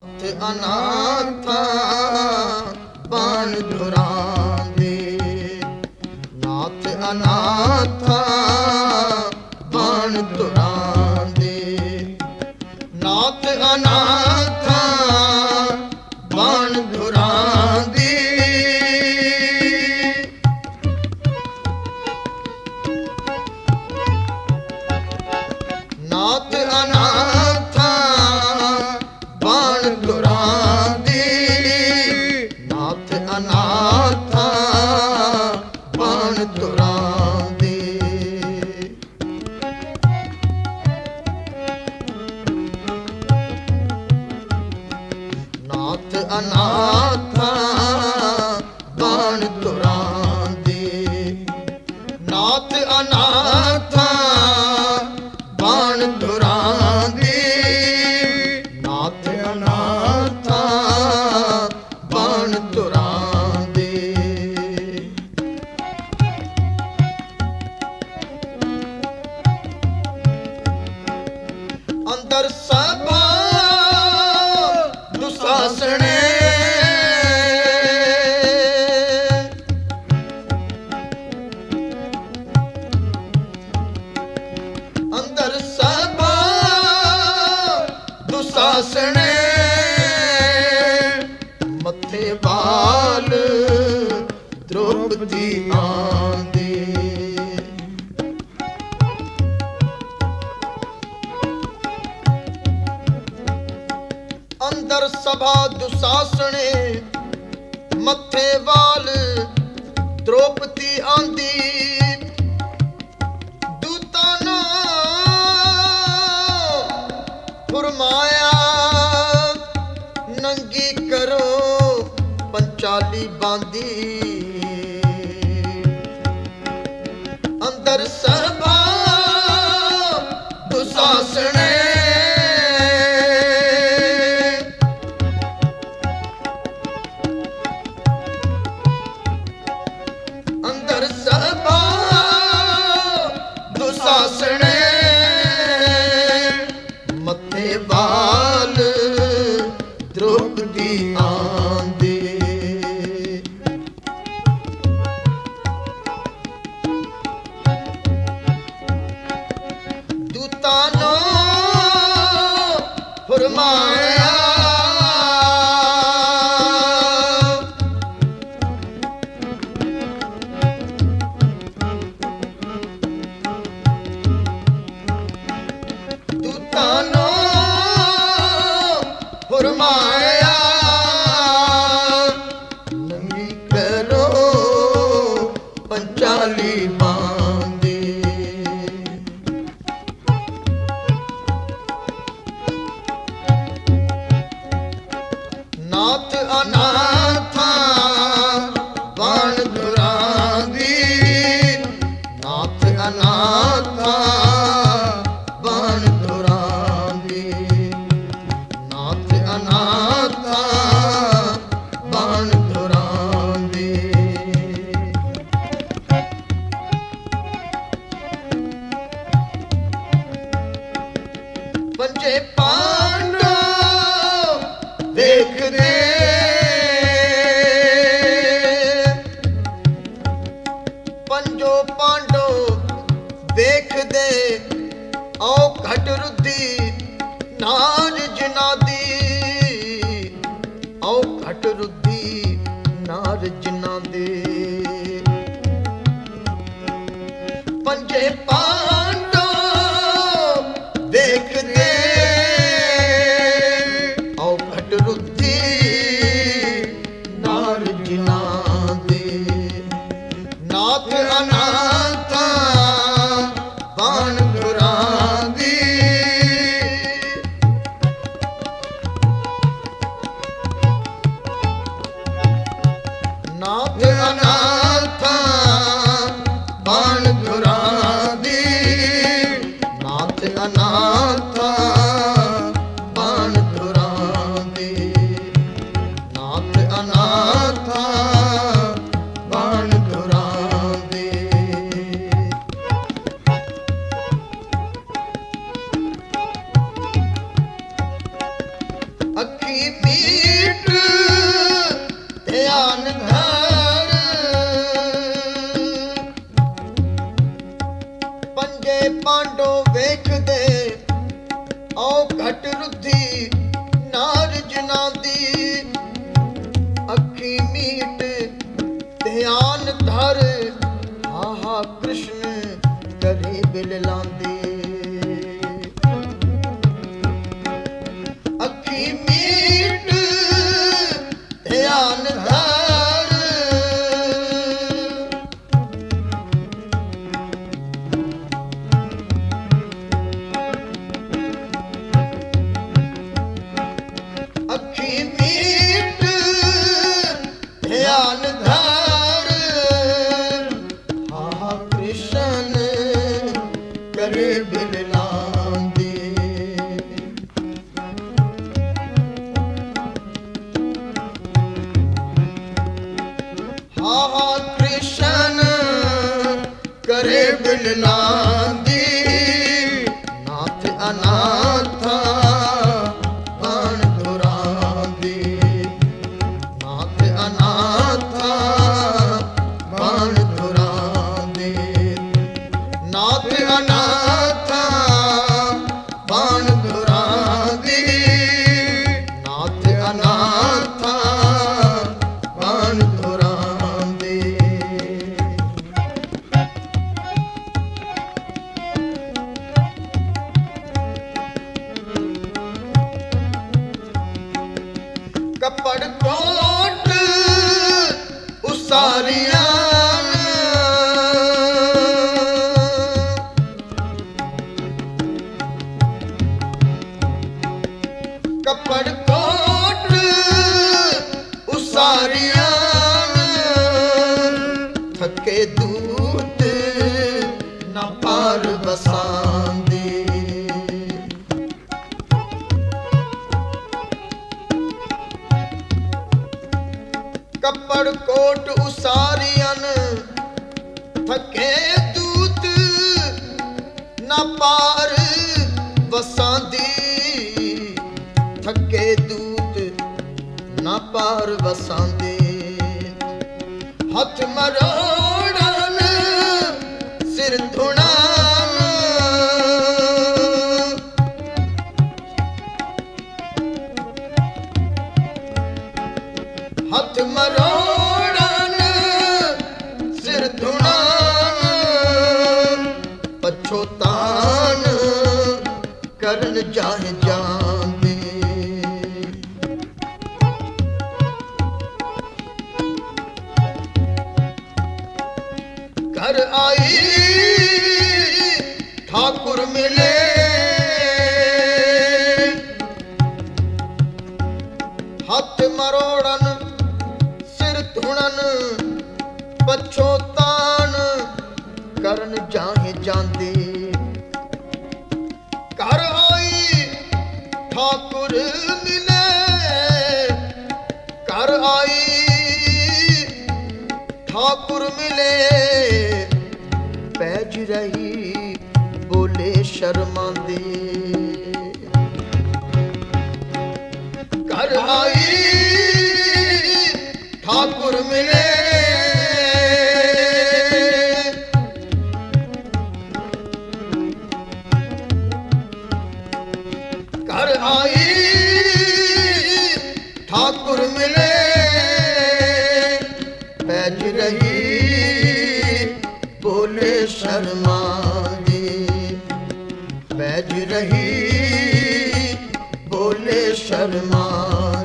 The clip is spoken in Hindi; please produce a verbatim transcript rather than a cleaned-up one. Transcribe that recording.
ਅਨਾਥਾ ਬਾਣ ਧੁਰਾਂ ਦੇ, ਨਾਥ ਅਨਾਥਾ ਬਾਣ ਧੁਰਾਂ ਦੇ, ਨਾਥ ਅਨਾਥਾ ਬਾਣ ਧੁਰਾਂ ਦੀ। ਨਾਥ ਅਨਾਥਾ ਬਾਣ ਧੁਰਾਂ ਦੀ, ਨਾਥ ਅਨਾਥਾ ਬਾਣ ਧੁਰਾਂ ਦੀ। ਨਾਥ ਅਨਾਥਾ ਬਾਣ ਧੁਰਾਂ ਦੀ, ਨਾਥ ਅਨਾਥਾ ਬਾਣ ਧੁਰਾਂ ਦੀ, ਨਾਥ ਅਨਾਥਾ ਬਾਣ ਧੁਰਾਂ ਦੀ। ਅੰਦਰ ਸਭਾ ਦੁਸਾਸਣੇ, ਅੰਦਰ ਸਭਾ ਦੁਸਾਸਣੇ, ਮੱਥੇ ਵਾਲ ਦ੍ਰੋਪਦੀ ਆਂਦੀ। ਅੰਦਰ ਸਭਾ ਦੁਸਾਸਣੇ, ਮੱਥੇ ਵਾਲ ਦ੍ਰੋਪਦੀ ਆਂਦੀ। ਦੂਤਾਂ ਨੂੰ ਫਰਮਾਇਆ ਨੰਗੀ ਕਰੋ ਪੰਚਾਲੀ ਬਾਂਦੀ। ਅੰਦਰ ਸਭਾ ਦੁਸਾਸਣੇ, ਅੰਦਰ ਸਭਾ ਦੁਸਾਸਣੇ, ਮੱਥੇ ਵਾਲ ਦ੍ਰੋਪਦੀ ਆਂਦੀ। ਦੂਤਾਂ ਨੂੰ ਫਰਮਾਇਆ ਦੂਤਾਂ ਨੂੰ ਫਰਮਾਇਆ ਨੰਗੀ ਕਰੋ ਪੰਚਾਲੀ ਬਾਂਦੀ। ਨਾਥ ਅਨਾਥਾ ਬਾਣ ਧੁਰਾਂ ਦੀ, ਨਾਥ ਅਨਾਥਾ ਬਾਣ ਧੁਰਾਂ ਦੀ, ਨਾਥ ਅਨਾਥਾ ਬਾਣ ਧੁਰਾਂ ਦੀ। ਪੰਜੇ ਪਾਂਡਵ ਵੇਖਦੇ, ਪੰਜੋ ਪਾਂਡਵ ਵੇਖਦੇ, ਆਓ ਘਟ ਰੁੱਧੀ ਨਾਰ ਜਿਨ੍ਹਾਂ ਦੀ, ਆਓ ਘਟ ਰੁੱਧੀ ਨਾਰ ਜਿਨ੍ਹਾਂ ਦੀ। ਪੰਜੇ ਪਾਂਡਵ ਵੇਖਦੇ, ਆਓ ਘਟ ਰੁੱਧੀ अखी मीट ध्यान धर पंजे पांडो वेख दे औ घट रुद्धि नार जना दी अखी मीट ध्यान धर हा हा कृष्ण करे बिल लांदे अखी मीट ध्यान धर अखी मीट ध्यान धर हा कृष्ण करे बिल लांदे हा कृष्ण करे बिल लांदे नाथ अनाथ बाण धुरांदे नाथ अनाथ बाण धुरांदे नाथ अनाथ बाण धुरांदे नाथ अनाथ बाण धुरांदे कपड़ कोट उसारिया कपड़ कोट उसारिया थके दूत न पार बसांदे कपड़ कोट उसारियन थके दूत न पार वसांदी थके दूत न पार वसांदे हथ मरोड़न सिर धुणान हथ मरोड़न सिर धुणान पछोतान करन जाहे जांदे घर आई ठाकुर मिले हथ मरोड़न सिर धुणन पछोतान करन जाहे जांदे घर आई ठाकुर मिले घर आई ठाकुर मिले पैज रही बोले शर्मांदे घर आई ठाकुर मिले घर आई ठाकुर मिले पैज रही बोले शर्मांदे पैज रही बोले शर्मा